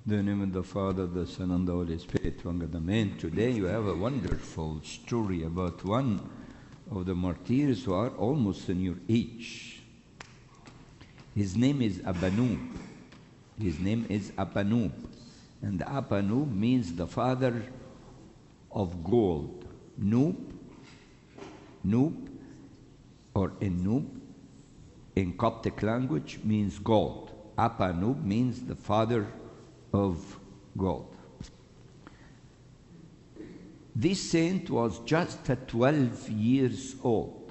In the name of the Father, the Son, and the Holy Spirit, one God, amen. Today you have a wonderful story about one of the martyrs who are almost in your age. His name is Abanub. His name is Abanub. And Abanub means the father of gold. Noob, or Enub, in Coptic language means gold. Abanub means the father of gold. This saint was just 12 years old,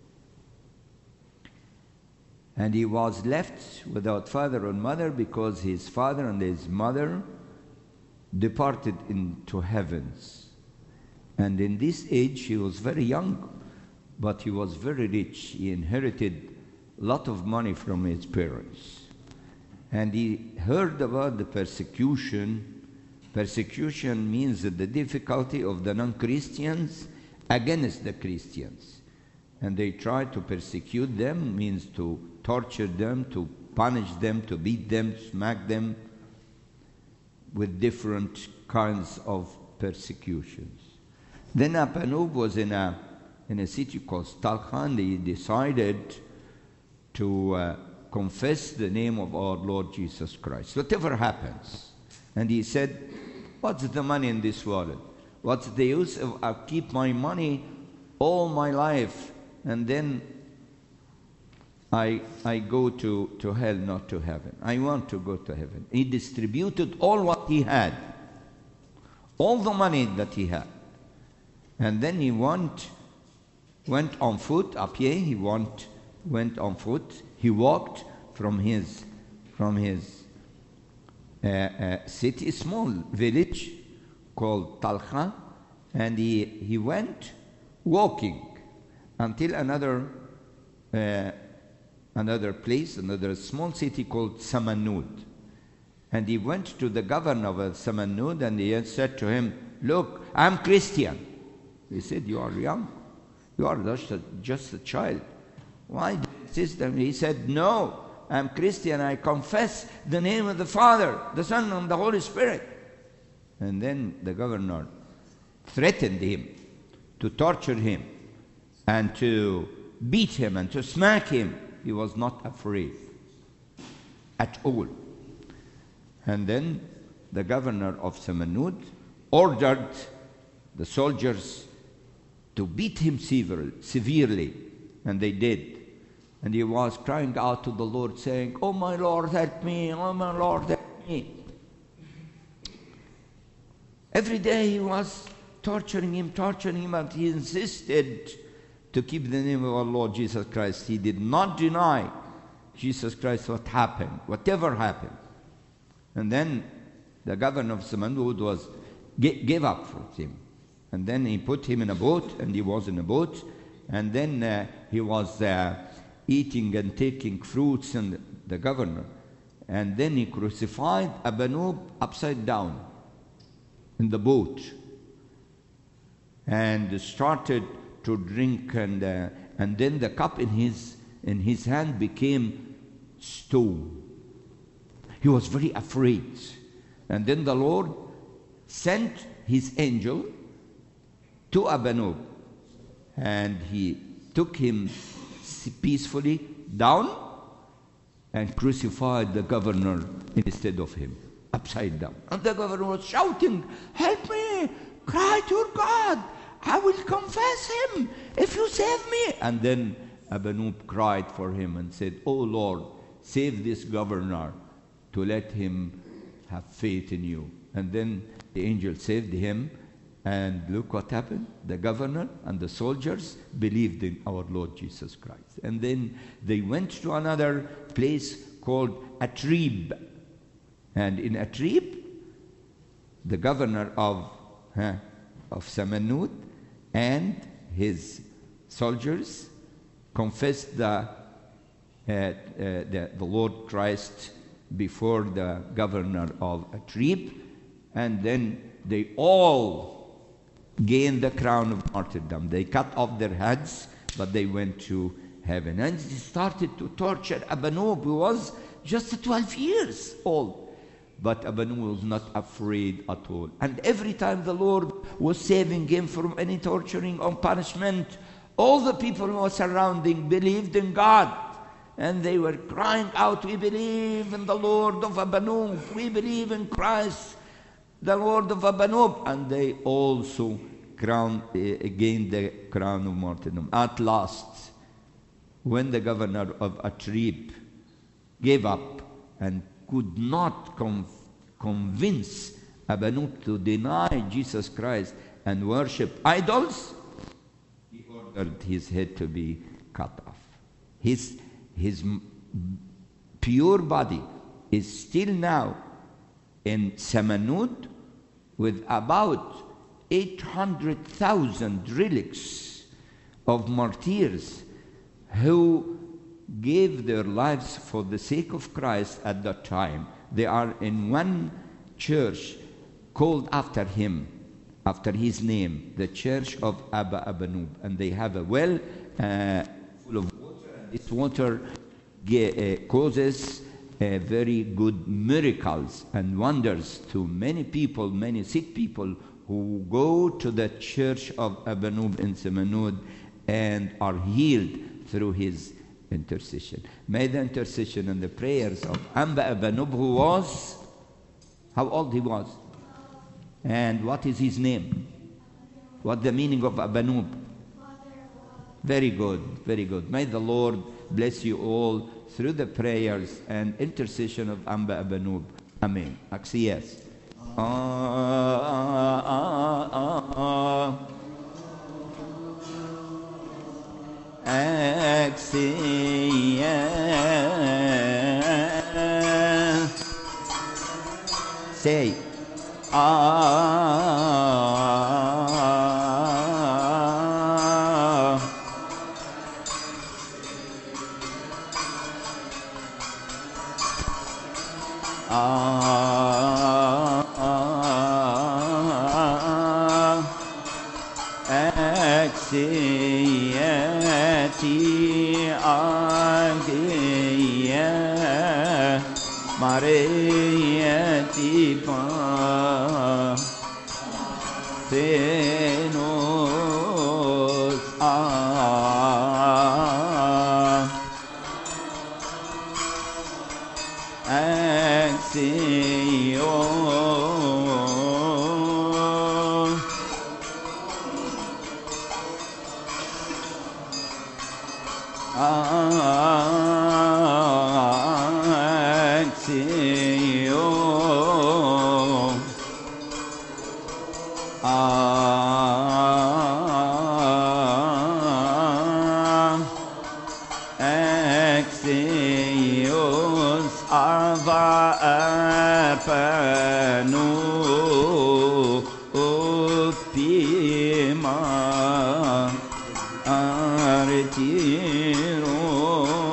and he was left without father and mother because his father and his mother departed into heavens. And in this age he was very young, but he was very rich. He inherited a lot of money from his parents. And he heard about the persecution. Persecution means the difficulty of the non-Christians against the Christians. And they try to persecute them, means to torture them, to punish them, to beat them, to smack them with different kinds of persecutions. Then Abanub was in a city called Talcha, and he decided to confess the name of our Lord Jesus Christ, whatever happens. And he said, what's the money in this wallet? What's the use of I keep my money all my life and then I go to hell, not to heaven. I want to go to heaven. He distributed all what he had, all the money that he had. And then he went on foot, à pied. He went on foot. He walked from his city, small village called Talcha, and he went walking until another place, another small city called Samanud. And he went to the governor of Samanud, and he had said to him, "Look, I'm Christian." He said, "You are young. You are just a child. Why this?" He said, "No, I'm Christian. I confess the name of the Father, the Son, and the Holy Spirit." And then the governor threatened him to torture him and to beat him and to smack him. He was not afraid at all. And then the governor of Samanud ordered the soldiers to beat him severely, and they did. And he was crying out to the Lord, saying, "Oh my Lord, help me! Oh my Lord, help me!" Every day he was torturing him, but he insisted to keep the name of our Lord Jesus Christ. He did not deny Jesus Christ whatever happened. And then the governor of Samanud gave up for him. And then he put him in a boat, and he was in a boat, and then he was eating and taking fruits, and the governor. And then he crucified Abanub upside down in the boat and started to drink, and then the cup in his hand became stone. He was very afraid. And then the Lord sent his angel to Abanub, and he took him peacefully down and crucified the governor instead of him, upside down. And the governor was shouting, "Help me! Cry to your God! I will confess him if you save me!" And then Abanub cried for him and said, "Oh Lord, save this governor to let him have faith in you." And then the angel saved him. And look what happened. The governor and the soldiers believed in our Lord Jesus Christ. And then they went to another place called Atrib. And in Atrib, the governor of Samanud and his soldiers confessed the Lord Christ before the governor of Atrib. And then they all gained the crown of martyrdom. They cut off their heads, but they went to heaven. And they started to torture Abanub, who was just 12 years old. But Abanub was not afraid at all. And every time the Lord was saving him from any torturing or punishment, all the people who were surrounding believed in God. And they were crying out, we believe in the Lord of Abanub. We believe in Christ, the Lord of Abanub. And they also gained the crown of martyrdom. At last, when the governor of Atrib gave up and could not convince Abanub to deny Jesus Christ and worship idols, he ordered his head to be cut off. His pure body is still now in Samanud with about 800,000 relics of martyrs who gave their lives for the sake of Christ at that time. They are in one church called after him, after his name, the Church of Abba Abanub. And they have a well full of water. And this water causes very good miracles and wonders to many people, many sick people who go to the Church of Abanub in Samanud and are healed through his intercession. May the intercession and the prayers of Amba Abanub, who was, how old he was? And what is his name? What the meaning of Abanub? Very good, very good. May the Lord bless you all through the prayers and intercession of Amba Abanub. Amen. Axies. Say, Artiro